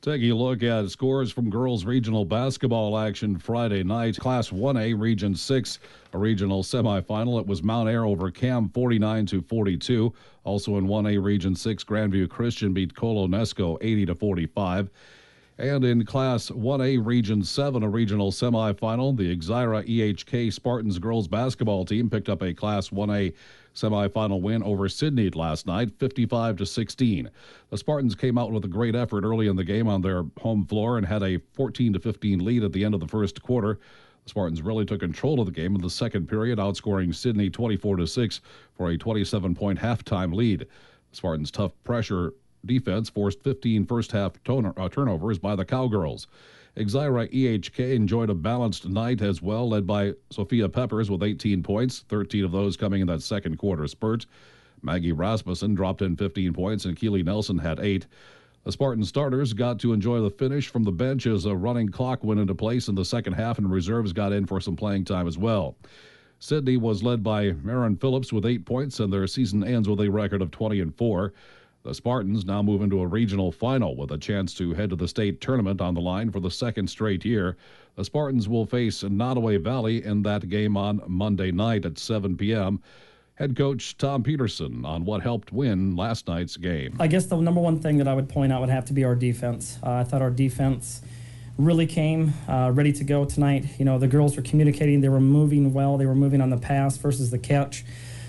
Taking a look at scores from girls regional basketball action Friday night. Class 1A Region 6, a regional semifinal. It was Mount Ayr over Cam 49-42. Also in 1A Region 6, Grandview Christian beat Colonesco 80-45. And in Class 1A Region 7, a regional semifinal, the Exira EHK Spartans girls basketball team picked up a Class 1A semifinal win over Sydney last night, 55-16. The Spartans came out with a great effort early in the game on their home floor and had a 14-15 lead at the end of the first quarter. The Spartans really took control of the game in the second period, outscoring Sydney 24-6 for a 27-point halftime lead. The Spartans' tough pressure defense forced 15 first-half turnovers by the Cowgirls. Exira EHK enjoyed a balanced night as well, led by Sophia Peppers with 18 points, 13 of those coming in that second quarter spurt. Maggie Rasmussen dropped in 15 points, and Keely Nelson had 8. The Spartan starters got to enjoy the finish from the bench as a running clock went into place in the second half, and reserves got in for some playing time as well. Sydney was led by Marin Phillips with 8 points, and their season ends with a record of 20-4. The Spartans now move into a regional final with a chance to head to the state tournament on the line for the second straight year. The Spartans will face Nottoway Valley in that game on Monday night at 7 p.m. Head coach Tom Peterson on what helped win last night's game. I guess the number one thing that I would point out would have to be our defense. I thought our defense really came ready to go tonight. You know, the girls were communicating. They were moving well. They were moving on the pass versus the catch.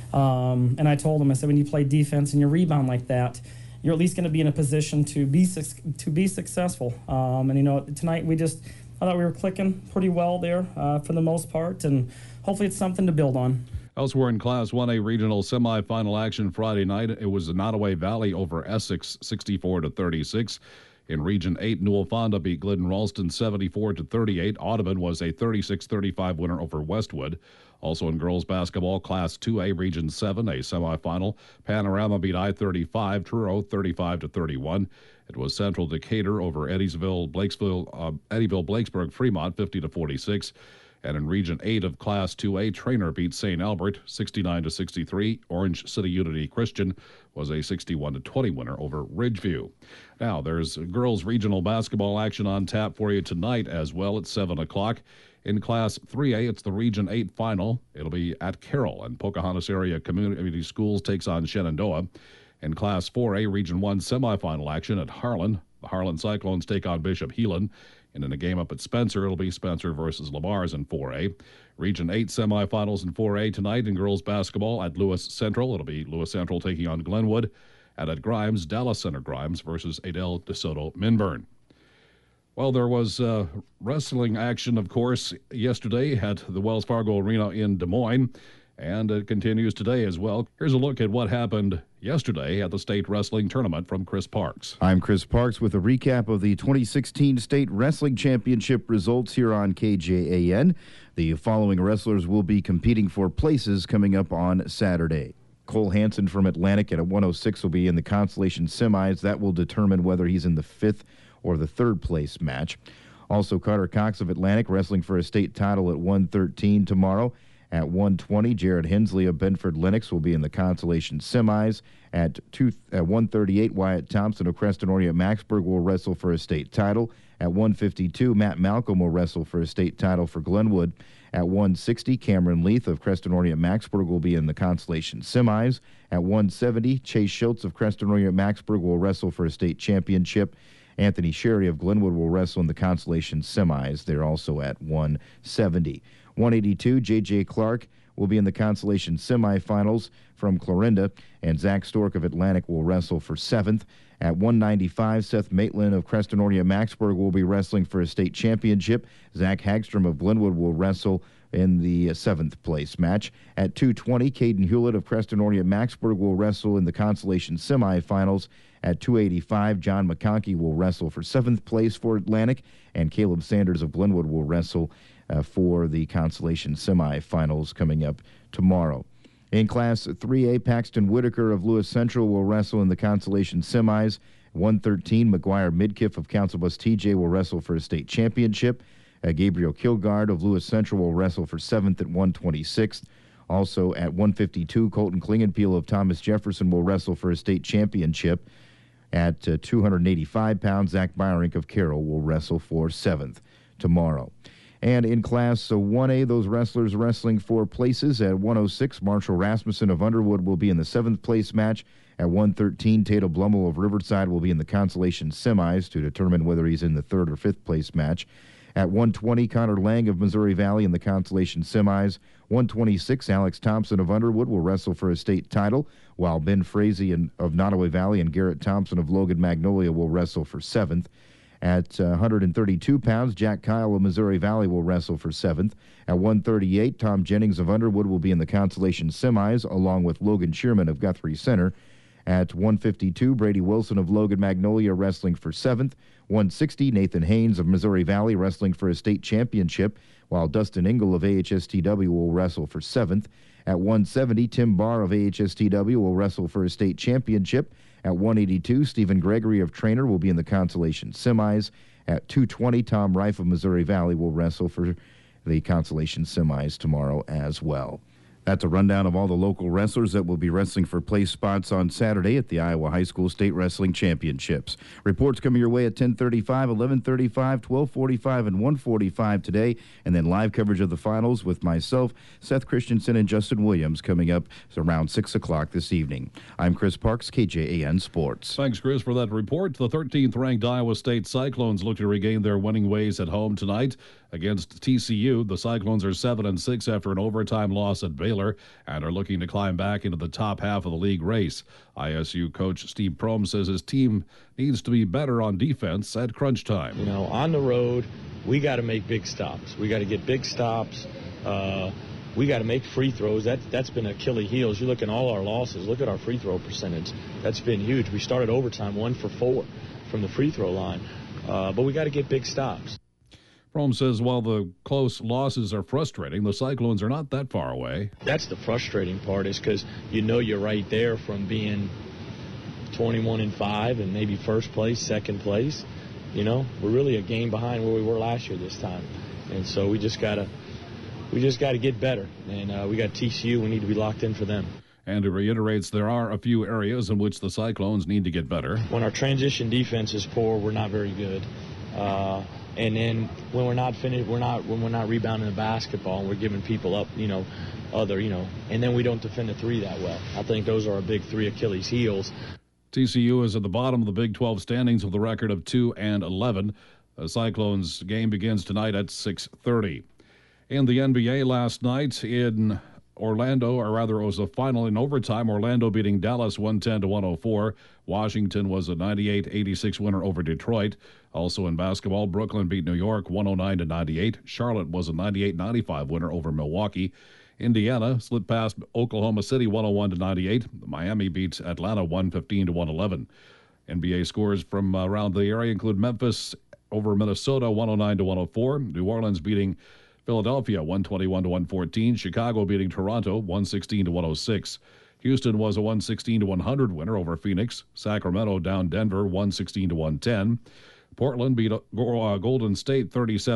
And I told them, I said, when you play defense and you rebound like that, you're at least going to be in a position to be successful. And, you know, tonight I thought we were clicking pretty well there for the most part, and hopefully it's something to build on. Elsewhere in Class 1A regional semifinal action Friday night, it was the Nottoway Valley over Essex 64-36. In Region 8, Newell Fonda beat Glidden Ralston 74-38. Audubon was a 36-35 winner over Westwood. Also in girls basketball, Class 2A Region 7, a semifinal. Panorama beat I-35, Truro 35-31. It was Central Decatur over Eddyville Blakesburg Fremont 50-46. And in Region 8 of Class 2A, Trainer beat St. Albert 69-63. Orange City Unity Christian was a 61-20 winner over Ridgeview. Now, there's girls regional basketball action on tap for you tonight as well at 7 o'clock. In Class 3A, it's the Region 8 final. It'll be at Carroll, and Pocahontas Area Community Schools takes on Shenandoah. In Class 4A, Region 1 semifinal action at Harlan. The Harlan Cyclones take on Bishop Heelan. And in a game up at Spencer, it'll be Spencer versus Lamars in 4A. Region 8 semifinals in 4A tonight in girls basketball at Lewis Central. It'll be Lewis Central taking on Glenwood. And at Grimes, Dallas Center Grimes versus Adel DeSoto Minburn. Well, there was wrestling action, of course, yesterday at the Wells Fargo Arena in Des Moines. And it continues today as well. Here's a look at what happened yesterday at the state wrestling tournament from Chris Parks. I'm Chris Parks with a recap of the 2016 State Wrestling Championship results here on KJAN. The following wrestlers will be competing for places coming up on Saturday. Cole Hansen from Atlantic at 106 will be in the consolation semis. That will determine whether he's in the 5th or the 3rd place match. Also, Carter Cox of Atlantic wrestling for a state title at 113 tomorrow. At 120, Jared Hensley of Bedford Lennox will be in the consolation semis. At 138, Wyatt Thompson of Creston Orient Maxburg will wrestle for a state title. At 152, Matt Malcolm will wrestle for a state title for Glenwood. At 160, Cameron Leith of Creston Orient Maxburg will be in the consolation semis. At 170, Chase Schultz of Creston Orient Maxburg will wrestle for a state championship. Anthony Sherry of Glenwood will wrestle in the consolation semis. They're also at 170. 182, J.J. Clark will be in the consolation semifinals from Clarinda, and Zach Stork of Atlantic will wrestle for 7th. At 195, Seth Maitland of Creston Orient Maxburg will be wrestling for a state championship. Zach Hagstrom of Glenwood will wrestle in the 7th place match. At 220, Caden Hewlett of Creston Orient Maxburg will wrestle in the consolation semifinals. At 285, John McConkey will wrestle for 7th place for Atlantic, and Caleb Sanders of Glenwood will wrestle for the consolation semifinals coming up tomorrow. In Class 3A, Paxton Whitaker of Lewis Central will wrestle in the consolation semis. 113, McGuire Midkiff of Council Bluffs TJ will wrestle for a state championship. Gabriel Kilgard of Lewis Central will wrestle for 7th at 126. Also at 152, Colton Klingenpeel of Thomas Jefferson will wrestle for a state championship. At 285 pounds, Zach Byrink of Carroll will wrestle for 7th tomorrow. And in Class 1A, those wrestlers wrestling for places at 106, Marshall Rasmussen of Underwood will be in the 7th place match. At 113, Tato Blummel of Riverside will be in the consolation semis to determine whether he's in the 3rd or 5th place match. At 120, Connor Lang of Missouri Valley in the consolation semis. 126, Alex Thompson of Underwood will wrestle for a state title, while Ben Frazee of Nottoway Valley and Garrett Thompson of Logan Magnolia will wrestle for 7th. At 132 pounds, Jack Kyle of Missouri Valley will wrestle for 7th. At 138, Tom Jennings of Underwood will be in the consolation semis, along with Logan Shearman of Guthrie Center. At 152, Brady Wilson of Logan Magnolia wrestling for 7th. 160, Nathan Haynes of Missouri Valley wrestling for a state championship, while Dustin Engel of AHSTW will wrestle for 7th. At 170, Tim Barr of AHSTW will wrestle for a state championship. At 182, Stephen Gregory of Trainer will be in the consolation semis. At 220, Tom Reif of Missouri Valley will wrestle for the consolation semis tomorrow as well. That's a rundown of all the local wrestlers that will be wrestling for place spots on Saturday at the Iowa High School State Wrestling Championships. Reports coming your way at 10:35, 11:35, 12:45, and 1:45 today, and then live coverage of the finals with myself, Seth Christensen, and Justin Williams coming up around 6 o'clock this evening. I'm Chris Parks, KJAN Sports. Thanks, Chris, for that report. The 13th-ranked Iowa State Cyclones look to regain their winning ways at home tonight against TCU. The Cyclones are 7-6 after an overtime loss at Baylor and are looking to climb back into the top half of the league race. ISU coach Steve Prohm says his team needs to be better on defense at crunch time. You know, on the road, we got to make big stops. We got to get big stops. We got to make free throws. That's been Achilles' heels. You look at all our losses. Look at our free throw percentage. That's been huge. We started overtime 1 for 4 from the free throw line. But we got to get big stops. Prohm says while the close losses are frustrating, the Cyclones are not that far away. That's the frustrating part, is because you know you're right there from being 21-5 and maybe first place, second place. You know, we're really a game behind where we were last year this time, and so we just gotta get better. And we got TCU. We need to be locked in for them. And he reiterates there are a few areas in which the Cyclones need to get better. When our transition defense is poor, we're not very good. And then when we're not finished, when we're not rebounding the basketball and we're giving people up, and then we don't defend the three that well. I think those are our big 3 Achilles heels. TCU is at the bottom of the Big 12 standings with a record of 2-11. The Cyclones game begins tonight at 6:30. In the NBA last night in Orlando, or rather it was a final in overtime, Orlando beating Dallas 110-104. Washington was a 98-86 winner over Detroit. Also in basketball, Brooklyn beat New York 109-98. Charlotte was a 98-95 winner over Milwaukee. Indiana slipped past Oklahoma City 101-98. Miami beats Atlanta 115-111. NBA scores from around the area include Memphis over Minnesota 109-104. New Orleans beating Philadelphia 121-114. Chicago beating Toronto 116-106. Houston was a 116-100 winner over Phoenix. Sacramento down Denver 116-110. Portland beat Golden State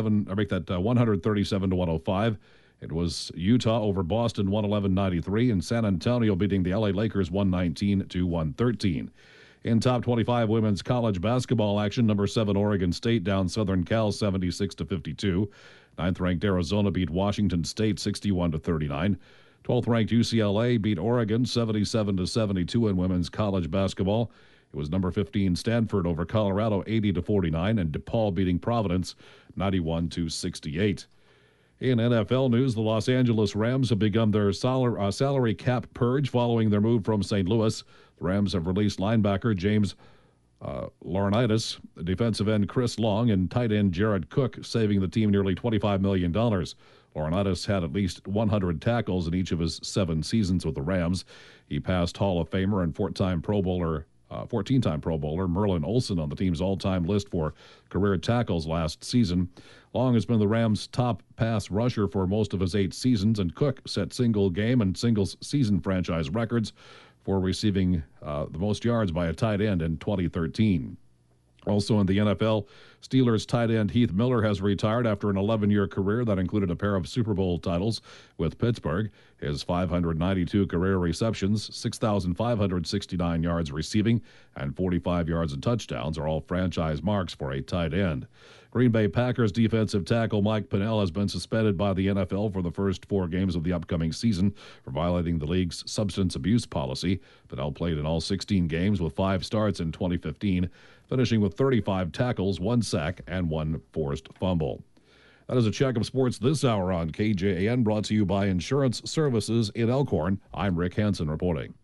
137-105. It was Utah over Boston 111-93, and San Antonio beating the LA Lakers 119-113. In top 25 women's college basketball action, number 7 Oregon State down Southern Cal 76-52. 9th-ranked Arizona beat Washington State 61-39. 12th-ranked UCLA beat Oregon 77-72 in women's college basketball. It was number 15 Stanford over Colorado 80-49, and DePaul beating Providence 91-68. In NFL news, the Los Angeles Rams have begun their salary cap purge following their move from St. Louis. The Rams have released linebacker James Laurinaitis, defensive end Chris Long, and tight end Jared Cook, saving the team nearly $25 million. Laurinaitis had at least 100 tackles in each of his 7 seasons with the Rams. He passed Hall of Famer and 14-time Pro Bowler Merlin Olsen on the team's all-time list for career tackles last season. Long has been the Rams' top pass rusher for most of his 8 seasons, and Cook set single-game and single-season franchise records for receiving the most yards by a tight end in 2013. Also in the NFL, Steelers tight end Heath Miller has retired after an 11-year career that included a pair of Super Bowl titles with Pittsburgh. His 592 career receptions, 6,569 yards receiving, and 45 yards and touchdowns are all franchise marks for a tight end. Green Bay Packers defensive tackle Mike Pennel has been suspended by the NFL for the first 4 games of the upcoming season for violating the league's substance abuse policy. Pennel played in all 16 games with 5 starts in 2015, finishing with 35 tackles, 1 sack, and 1 forced fumble. That is a check of sports this hour on KJAN, brought to you by Insurance Services in Elkhorn. I'm Rick Hansen reporting.